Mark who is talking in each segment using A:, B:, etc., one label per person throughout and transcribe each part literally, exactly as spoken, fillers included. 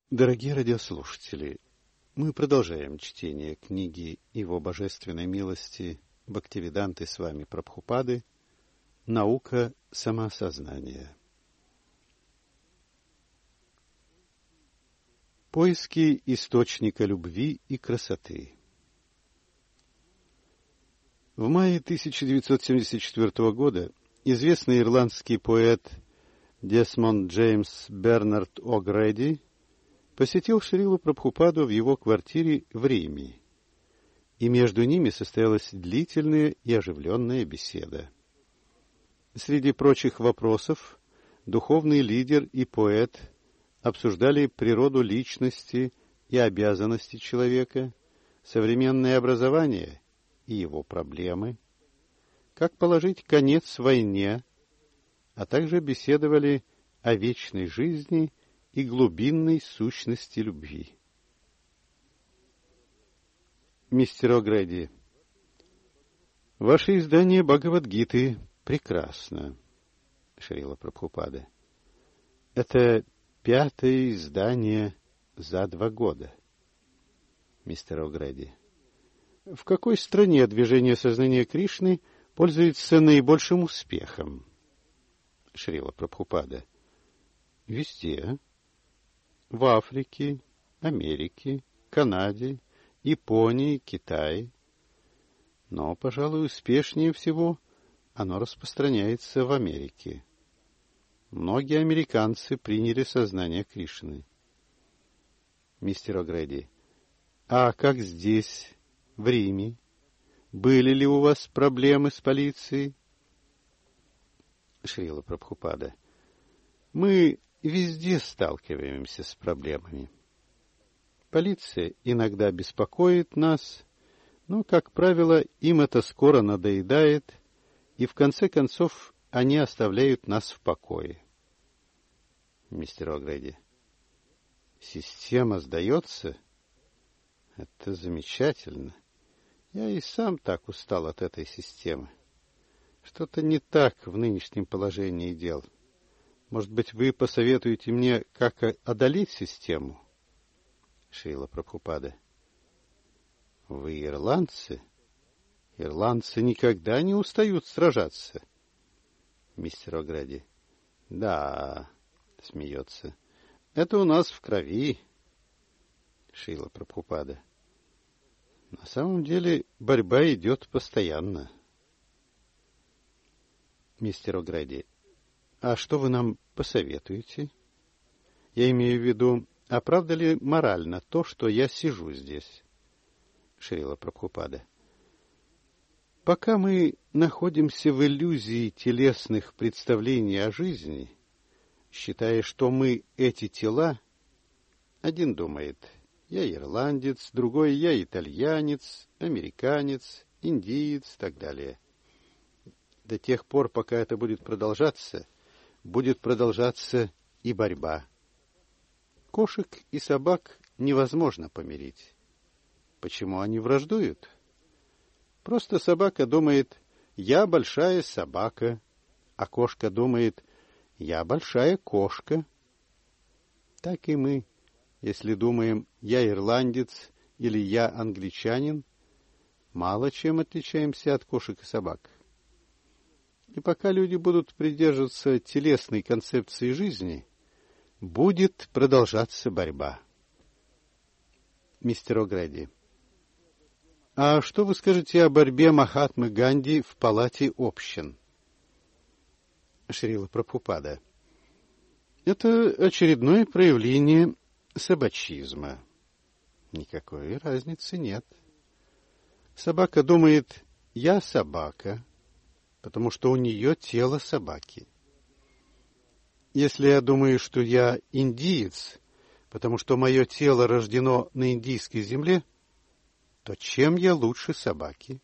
A: Дорогие радиослушатели, мы продолжаем чтение книги Его Божественной милости Бхактивиданты Свами Прабхупады «Наука самоосознания». Поиски источника любви и красоты. В мае тысяча девятьсот семьдесят четвёртого года известный ирландский поэт Десмонд Джеймс Бернард О'Грэди посетил Шрилу Прабхупаду в его квартире в Риме, и между ними состоялась длительная и оживленная беседа. Среди прочих вопросов духовный лидер и поэт обсуждали природу личности и обязанности человека, современное образование и его проблемы, как положить конец войне, а также беседовали о вечной жизни и глубинной сущности любви. Мистер О'Грэди, ваше издание Бхагавад-гиты прекрасно, Шрила Прабхупада. Это пятое издание за два года. Мистер О'Грэди, в какой стране движение сознания Кришны пользуется наибольшим успехом? Шрила Прабхупада. Везде. В Африке, Америке, Канаде, Японии, Китае. Но, пожалуй, успешнее всего оно распространяется в Америке. Многие американцы приняли сознание Кришны. Мистер О'Грэди, а как здесь, в Риме? Были ли у вас проблемы с полицией? Шрила Прабхупада. Мы везде сталкиваемся с проблемами. Полиция иногда беспокоит нас, но, как правило, им это скоро надоедает, и в конце концов они оставляют нас в покое. Мистер О'Грэди. Система сдается? Это замечательно. Я и сам так устал от этой системы. Что-то не так в нынешнем положении дел. Может быть, вы посоветуете мне, как одолеть систему? Шрила Прабхупада. Вы ирландцы? Ирландцы никогда не устают сражаться. Мистер О'Грэди. Да, смеется. Это у нас в крови. Шрила Прабхупада. На самом деле борьба идет постоянно. Мистер О'Грэди. А что вы нам посоветуете? Я имею в виду, а правда ли морально то, что я сижу здесь? Шрила Прабхупада. Пока мы находимся в иллюзии телесных представлений о жизни, считая, что мы эти тела, один думает, я ирландец, другой я итальянец, американец, индиец и так далее. До тех пор, пока это будет продолжаться, будет продолжаться и борьба. Кошек и собак невозможно помирить. Почему они враждуют? Просто собака думает, я большая собака, а кошка думает, я большая кошка. Так и мы, если думаем, я ирландец или я англичанин, мало чем отличаемся от кошек и собак. И пока люди будут придерживаться телесной концепции жизни, будет продолжаться борьба. Мистер О'Грэди. А что вы скажете о борьбе Махатмы Ганди в палате общин? Шрила Прабхупада. Это очередное проявление собачизма. Никакой разницы нет. Собака думает, я собака, потому что у нее тело собаки. Если я думаю, что я индиец, потому что мое тело рождено на индийской земле, то чем я лучше собаки?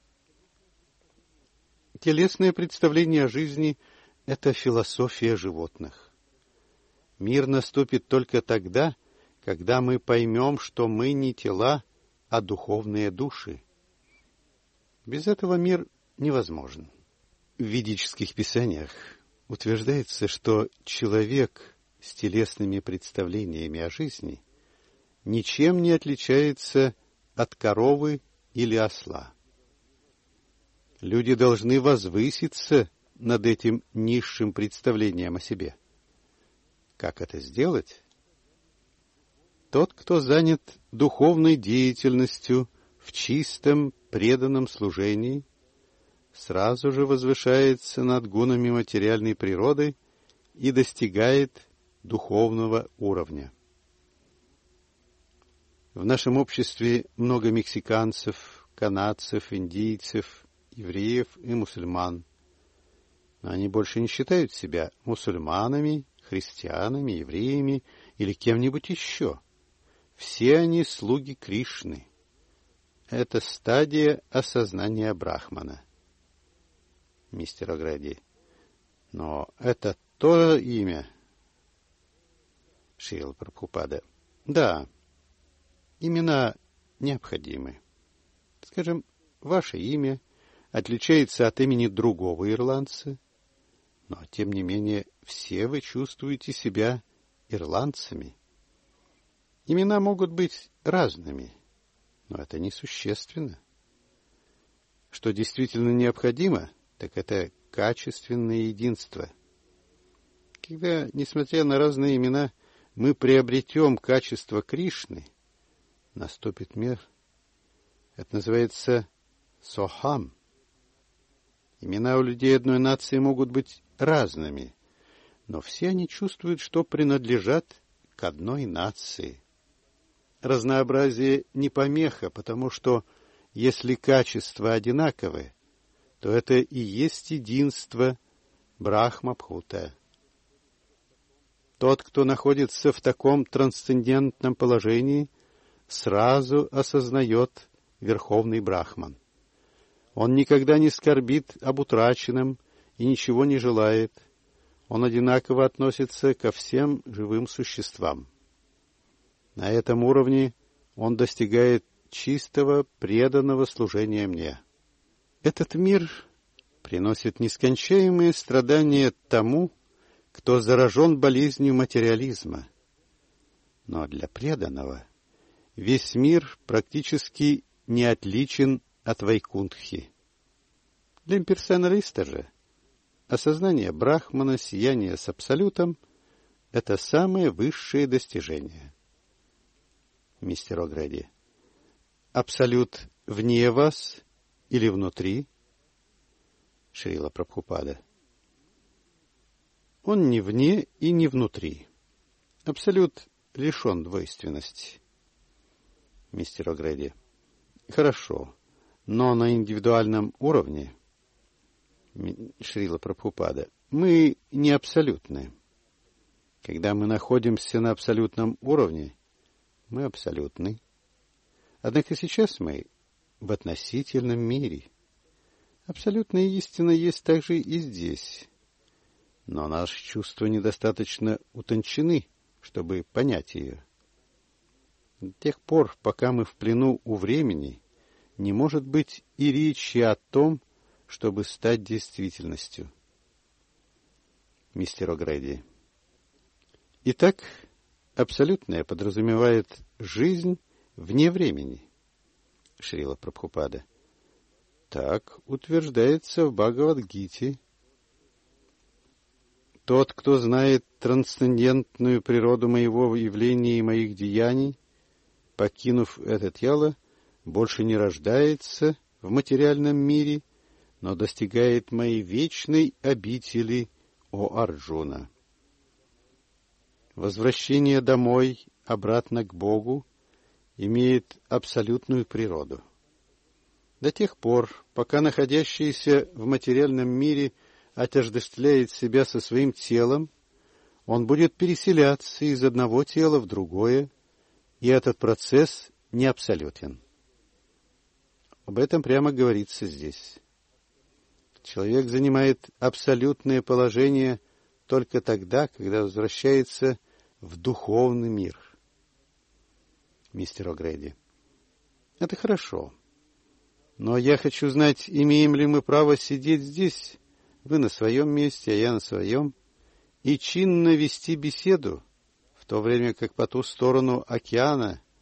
A: Телесное представление о жизни — это философия животных. Мир наступит только тогда, когда мы поймем, что мы не тела, а духовные души. Без этого мир невозможен. В ведических писаниях утверждается, что человек с телесными представлениями о жизни ничем не отличается от коровы или осла. Люди должны возвыситься над этим низшим представлением о себе. Как это сделать? Тот, кто занят духовной деятельностью в чистом, преданном служении, сразу же возвышается над гунами материальной природы и достигает духовного уровня. В нашем обществе много мексиканцев, канадцев, индийцев, евреев и мусульман. Но они больше не считают себя мусульманами, христианами, евреями или кем-нибудь еще. Все они слуги Кришны. Это стадия осознания Брахмана. Мистер Огради. Но это то имя. Шрила Прабхупада. Да, имена необходимы. Скажем, ваше имя отличается от имени другого ирландца, но, тем не менее, все вы чувствуете себя ирландцами. Имена могут быть разными, но это несущественно. Что действительно необходимо, так это качественное единство. Когда, несмотря на разные имена, мы приобретем качество Кришны, наступит мир. Это называется сохам. Имена у людей одной нации могут быть разными, но все они чувствуют, что принадлежат к одной нации. Разнообразие не помеха, потому что если качества одинаковы, то это и есть единство Брахма-Бхута. Тот, кто находится в таком трансцендентном положении, сразу осознает Верховный Брахман. Он никогда не скорбит об утраченном и ничего не желает. Он одинаково относится ко всем живым существам. На этом уровне он достигает чистого, преданного служения мне. Этот мир приносит нескончаемые страдания тому, кто заражен болезнью материализма. Но для преданного весь мир практически не отличен от Вайкунтхи. Для имперсоналиста же осознание Брахмана, сияние с Абсолютом — это самое высшее достижение. Мистер Огради. Абсолют вне вас или внутри? Шрила Прабхупада. Он не вне и не внутри. Абсолют лишен двойственности. Мистер Огради. Хорошо, но на индивидуальном уровне, Шрила Прабхупада, мы не абсолютны. Когда мы находимся на абсолютном уровне, мы абсолютны. Однако сейчас мы в относительном мире. Абсолютная истина есть также и здесь. Но наши чувства недостаточно утончены, чтобы понять ее. До тех пор, пока мы в плену у времени, не может быть и речи о том, чтобы стать действительностью. Мистер Огради. Итак, абсолютное подразумевает жизнь вне времени. Шрила Прабхупада. Так утверждается в Бхагавад-гите. Тот, кто знает трансцендентную природу моего явления и моих деяний, покинув это тело, больше не рождается в материальном мире, но достигает моей вечной обители, о Арджуна. Возвращение домой, обратно к Богу, имеет абсолютную природу. До тех пор, пока находящийся в материальном мире отождествляет себя со своим телом, он будет переселяться из одного тела в другое, и этот процесс не абсолютен. Об этом прямо говорится здесь. Человек занимает абсолютное положение только тогда, когда возвращается в духовный мир. Мистер Огради. Это хорошо. Но я хочу знать, имеем ли мы право сидеть здесь, вы на своем месте, а я на своем, и чинно вести беседу, в то время как по ту сторону океана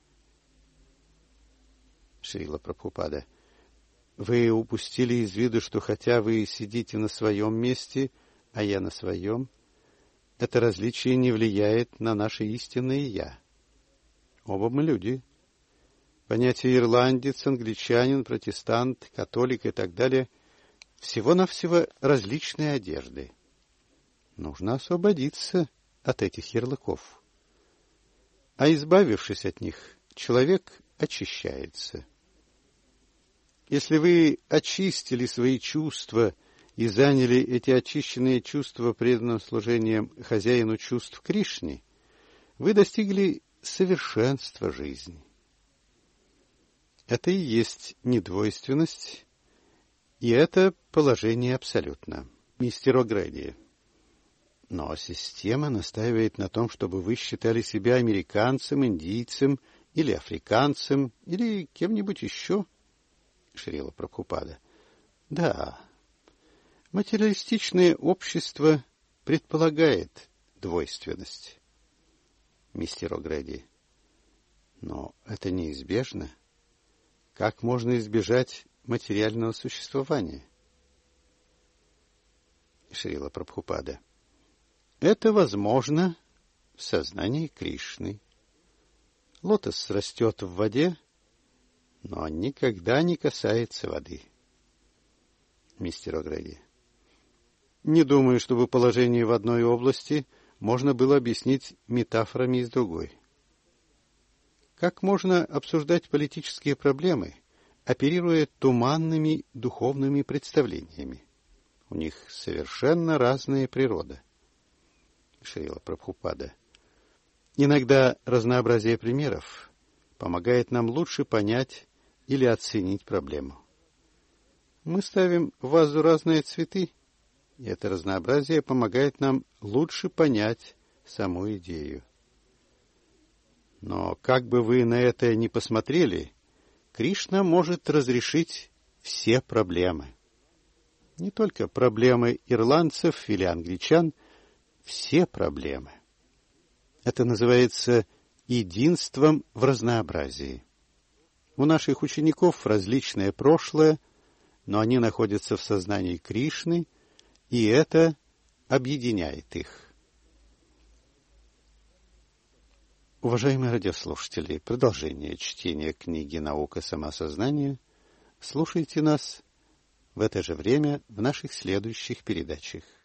A: Шрила Прабхупада. Вы упустили из виду, что хотя вы сидите на своем месте, а я на своем, это различие не влияет на наше истинное «я». Оба мы люди. Понятие ирландец, англичанин, протестант, католик и так далее всего-навсего различные одежды. Нужно освободиться от этих ярлыков. А избавившись от них, человек очищается. Если вы очистили свои чувства и заняли эти очищенные чувства преданным служением хозяину чувств Кришне, вы достигли совершенства жизни. Это и есть недвойственность, и это положение абсолютно. Мистер О'Грэди. Но система настаивает на том, чтобы вы считали себя американцем, индийцем или африканцем, или кем-нибудь еще. Шрила Прабхупада. Да, материалистичное общество предполагает двойственность. Мистер О'Грэди. Но это неизбежно. Как можно избежать материального существования? Шрила Прабхупада. Это возможно в сознании Кришны. Лотос растет в воде, но никогда не касается воды. Мистер О'Грэди. Не думаю, чтобы положение в одной области можно было объяснить метафорами из другой. Как можно обсуждать политические проблемы, оперируя туманными духовными представлениями? У них совершенно разная природа. Шрила Прабхупада. Иногда разнообразие примеров помогает нам лучше понять или оценить проблему. Мы ставим в вазу разные цветы, и это разнообразие помогает нам лучше понять саму идею. Но как бы вы на это ни посмотрели, Кришна может разрешить все проблемы. Не только проблемы ирландцев или англичан, все проблемы. Это называется единством в разнообразии. У наших учеников различное прошлое, но они находятся в сознании Кришны, и это объединяет их. Уважаемые радиослушатели, продолжение чтения книги «Наука самосознания» слушайте нас в это же время в наших следующих передачах.